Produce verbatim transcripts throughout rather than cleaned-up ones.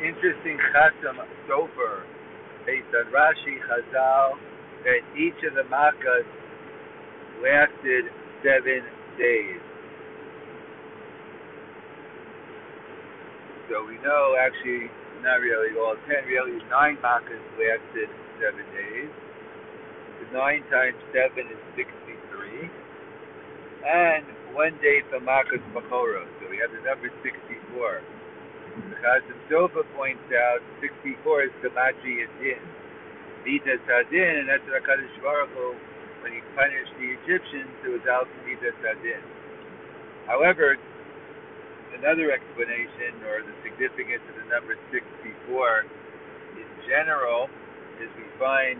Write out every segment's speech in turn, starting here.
interesting chasam sofer based on Rashi Chazal that each of the makas lasted seven days. So we know actually not really all ten, really nine makas lasted seven days. The nine times seven is sixty-three. And one day for makas bachoro. So we have the number sixty-four. The Chasam Sofer points out sixty-four is Gematria Din. Midas Hadin, and that's what HaKadosh Baruch Hu, when he punished the Egyptians, it was out to Midas Hadin. However, another explanation, or the significance of the number sixty-four, in general, is we find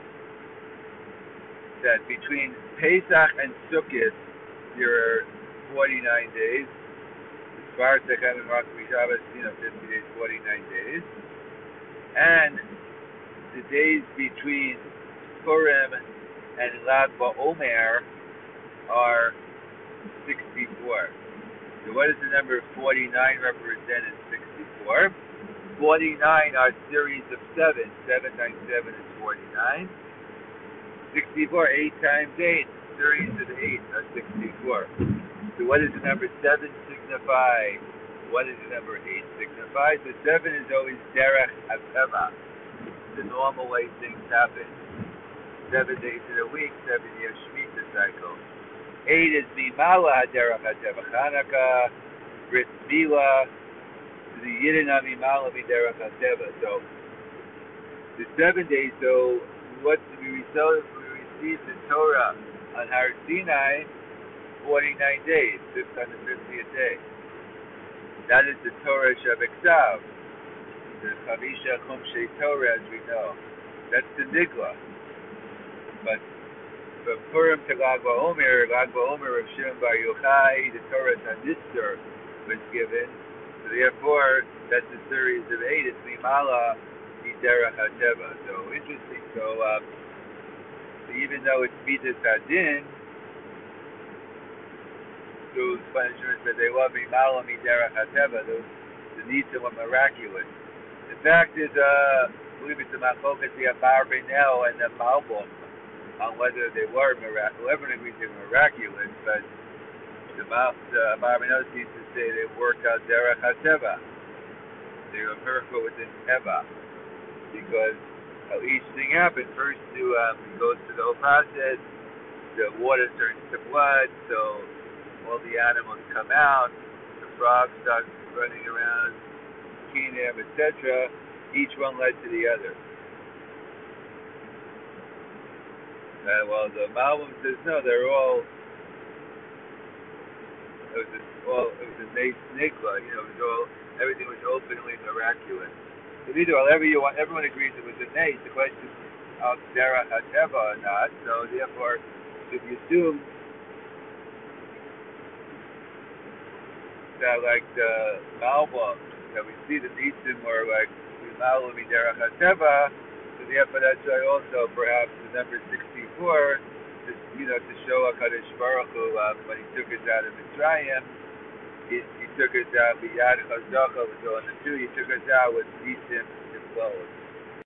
that between Pesach and Sukkot, there are forty-nine days. As far as the Chaim Makmi Shabbos, you know, fifty days, forty-nine days. And the days between Purim and Lag BaOmer are sixty-four. So what does the number forty-nine represent in sixty-four? forty-nine are series of seven. seven times seven is forty-nine. sixty-four, eight times eight, series of eight are sixty-four. So what does the number seven signify? What does the number eight signify? So seven is always derech hateva, the normal way things happen. Seven days in a week, seven year Shemitah cycle. Eight is mimala derech hateva, Chanukah, Brit Milah, the Yidina mimala derech hateva. So the seven days, so what we received the Torah on Har Sinai, forty-nine days, six hundred fiftieth day. That is the Torah Shabbat, the Chamisha Chumshei Torah, as we know. That's the Nigla. But from Purim to Lag BaOmer, Lag BaOmer of Shimon Bar Yochai, the Torah Tanistor was given. So therefore, that's a series of eight. It's Mimala Derech Hateva. So interesting. So uh, even though it's Midas Hadin, those punishments that they love Mimala Derech Hateva, those the Nisim were miraculous. The fact is, uh, I believe it's the Machokas, the Amar Benel and the Malbum, on whether they were miraculous. Everyone agrees they were miraculous, but the Amar Benel seems to say they worked out Derech Hateva. They were miracle within Teva, because how each thing happened. First, to um, it goes through the whole process. The water turns to blood, so all the animals come out. The frogs start running around, Kinam, et cetera. Each one led to the other. Uh, well, the Malbim says no. They're all. It was a, all. It was a nigla. You know, it was all. Everything was openly miraculous. So either whatever you want, everyone agrees it was a nate. The question is, of derech hateva or not. So therefore, if you assume that, like the Malbim, that we see the Nisim were like Mimala Derech Hateva, so therefore that's why also perhaps the number sixty-four, just, you know, to show HaKadosh Baruch Hu, um, when he took us out of Mitzrayim, he, he took us out, B'yad Chazaka was on the two, he took us out with Nisim and flows.